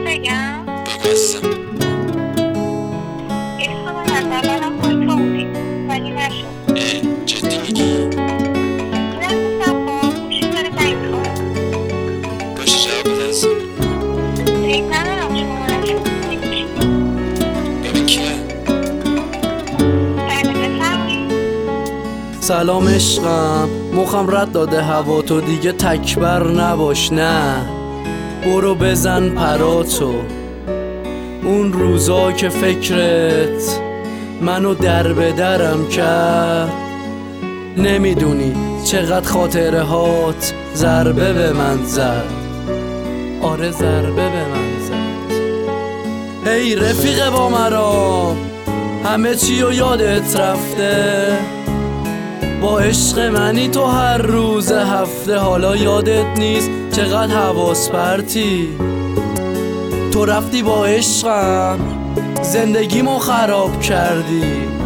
بگم؟ بگو عزیزم. عشق من از اولم با تو بودی ولی نشد. جدی میگی؟ نمیستم با گوشی داره زنگ میخوره. باشه جواب بده عزیزم. فکر ندارم شما نشد نمیشی. ببین کیه؟ بله بفرمایید. سلام عشقم، مخم رد داده هوا، تو دیگه تکبر نباش، نه برو بزن پراتو. اون روزا که فکرت منو در به درم کرد، نمیدونی چقدر خاطره هات ضربه به من زد. آره ضربه به من زد. هی رفیق با مرام، همه چی رو یادت رفته؟ با عشق منی تو هر روز هفته، حالا یادت نیست چقدر حواس پرتی؟ تو رفتی با عشقم زندگیمو خراب کردی،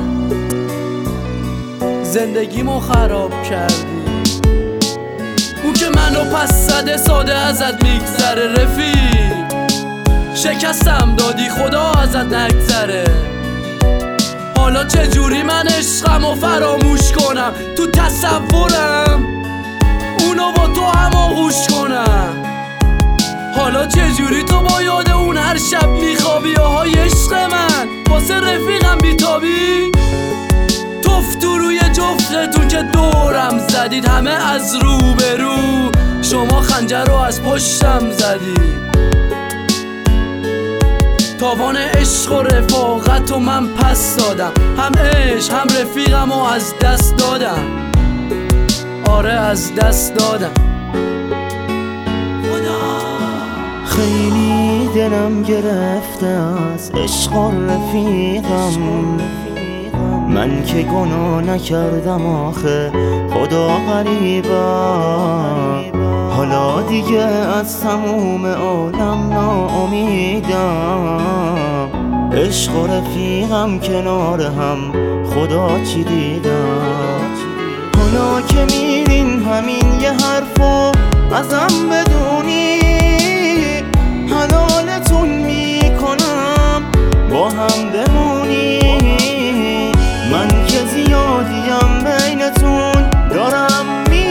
زندگیمو خراب کردی. اون که منو پس زده ساده ازت میگذره، رفیق شکستم دادی خدا ازت نگذره. حالا چجوری من عشقمو فراموش کنم؟ تو تصورم اونو با تو هماغوش کنم. حالا چجوری تو با یاد اون هر شب میخوابی؟ آهای عشق من واسه رفیقم بیتابی؟ توف تو روی جفتتون که دورم زدید، همه از رو به رو، شما خنجر رو از پشتم زدید. تاوان عشق و رفاقت و من پس دادم، هم عشق هم رفیقم و از دست دادم. آره از دست دادم. خیلی دلم گرفته از عشق و رفیقم، من که گناه نکردم آخه خدا غریبم. حالا دیگه از تموم عالم ناامیدم، عشق و رفیقم کنار هم خدا چی دیدم. حالا که میرین همین یه حرفو ازم بدونی، حلالتون میکنم با هم بمونی. من که زیادیم بینتون دارم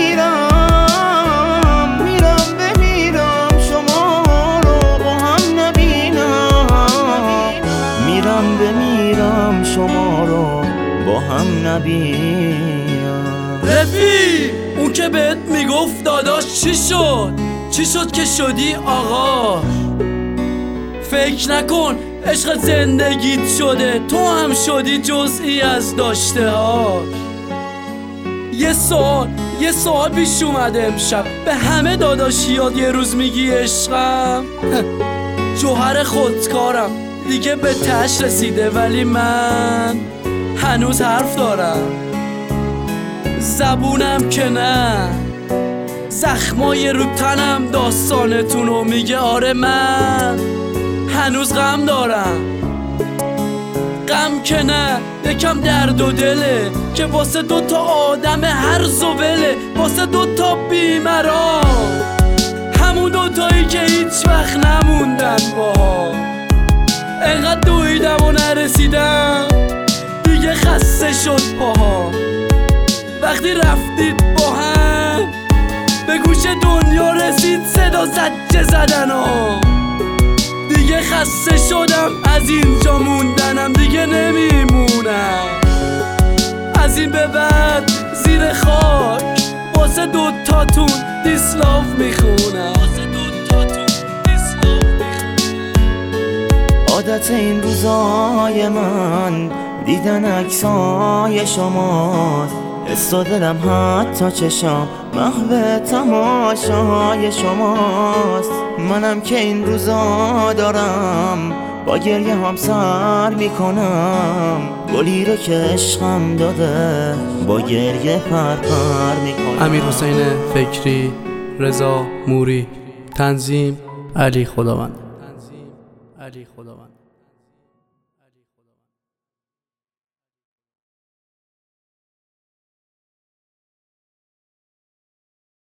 میرم بمیرم، شما رو با هم نبینم. میرم بمیرم شما رو با هم نبینم. رفیق اون که بهت میگفت داداش چی شد؟ چی شد که شدی آقا؟ فکر نکن عشق زندگیت شده، تو هم شدی جزئی از داشته هاش. یه سوال پیش اومده امشب، به همه داداشیات یه روز میگی عشقم؟ جوهر خودکارم دیگه به تش رسیده، ولی من هنوز حرف دارم. زبونم که نه، زخمای رو تنم داستانتونو میگه. آره من هنوز غم دارم، غم که نه یکم درد و دله که واسه دوتا آدم هر زوله، واسه دوتا بیمران، همون دوتایی که هیچ وقت نموندن باها. انقدر دویدم و نرسیدم دیگه خسته شد پاها. وقتی رفتید با هم به گوش دنیا رسید صدا زجه زدن ها. دیگه خسته شدم از اینجا موندنم، دیگه نمیمونم. از این به بعد زیر خاک واسه دوتاتون دیسلاو میخونم. عادت این روزای من دیدن عکسای شماست، حس و دلم حتی چشام محو تماشای شماست. منم که این روزا دارم با گریه هم سر میکنم، گلی رو که عشقم داده با گریه پر میکنم. امیرحسین فکری، رضا موری، تنظیم علی خداوند.